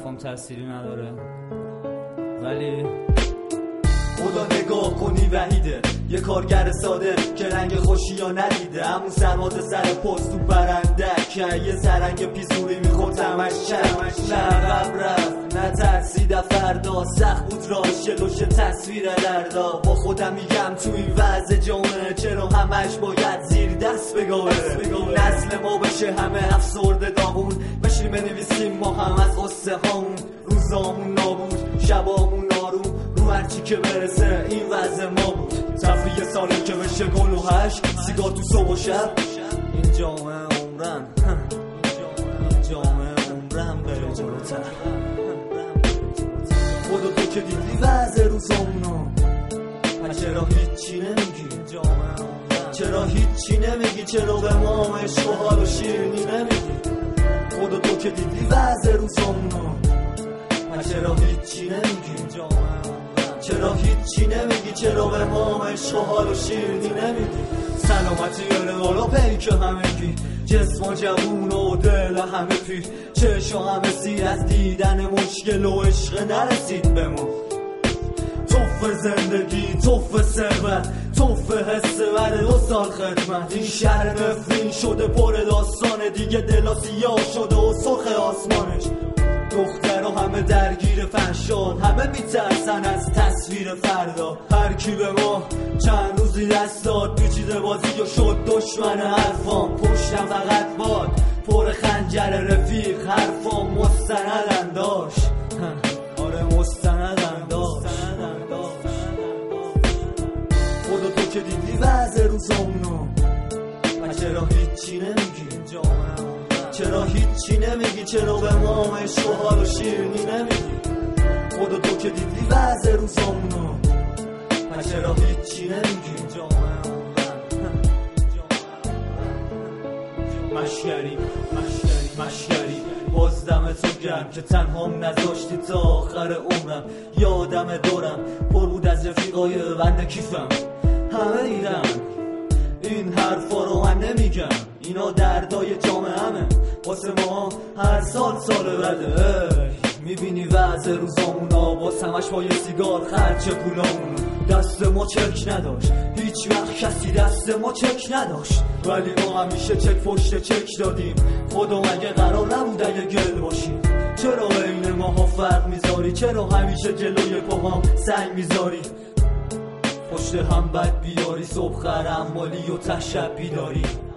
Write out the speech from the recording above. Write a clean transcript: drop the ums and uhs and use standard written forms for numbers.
حرفام تأثیری نداره، ولی خدا نگاه کنی وحیده، یه کارگر ساده که رنگ خوشی یا ندیده، همون سرباز سر پست تو برندک، یه سرنگ پیزوری میخورد همش چرمش، نه عقب رفت نه ترسید فردا، سخت بود راش لوش تصویر دردا. با خودم میگم تو این وضع جامعه چرا همش باید زیر دست بگاهه، نسل ما بشه همه افسرده داغون، بشیم بنویسیم ما هم از قصه هامون، روزامون نابود شبامون آروم، رو هرچی که برسه این وضع ما بود، تفریح ساله که بشه گل و هشت، سیگار تو صبح و شب، این جامعه عمرم، این جامعه عمرم بره جلوتر. خدا تو که دیدی وضع روزامونو، چرا هیچی نمیگی؟ چرا هیچی نمیگی؟ چرا به ما هم عشق و حال و شیرینی نمیگی؟ خدا تو که دیدی وضع روزامونو، چرا هیچی نمیگی؟ چرا هیچی نمیگی؟ چرا به ما هم عشق و حال و شیرینی نمیگی؟ سلامتی یاره حالا پیک همگی، جسم و جوون و دل همه پیر، چشم همه سیر از دیدن مشکل و عشق نرسید به ما. توف زندگی، توف ثروت، توف حس بعد 2 سال خدمت، این شهر نفرین شده پر داستانه، دیگه دلا سیاه شده و سرخ آسمانش، دخترها همه درگیر فحشان، همه میترسن از تصویر فردا، هر کی به ما چند روزی دست داد پیچیده بازی و شد دشمن حرفام، پشتم فقط باد پر خنجر رفیق، حرفام مستندن داشت، آره مستندن داشت. خدا تو که دیدی وضع روزامونو، چرا هیچی نمیگی؟ چرا هیچی نمیگی؟ چرا به ما هم عشق و حال و شیرینی نمیگی؟ خدا تو که دیدی وضع روزامونو، چرا هیچی نمیگی؟ مشگری باز دم تو گرم که تنهام نذاشتی تا آخر عمرم، یادم دورم پر بود از رفیقای بنده کیفم، همه دیدم این حرفا رو من نمیگم، اینا دردای جامعه همه، واسه ما هر سال بده. میبینی وضع روزامونا، باز همش با یه سیگار خرچ پولامون، دست ما چک نداشت، هیچ وقت کسی دست ما چک نداشت، ولی ما همیشه چک پشت چک دادیم. خدا مگه قرار نبود اگه گل باشیم؟ چرا بین ماها فرق میذاری؟ چرا همیشه جلوی پاهام سنگ میذاری؟ پشت هم بد بیاری، صبح خرم مالی و ته شب بیداری.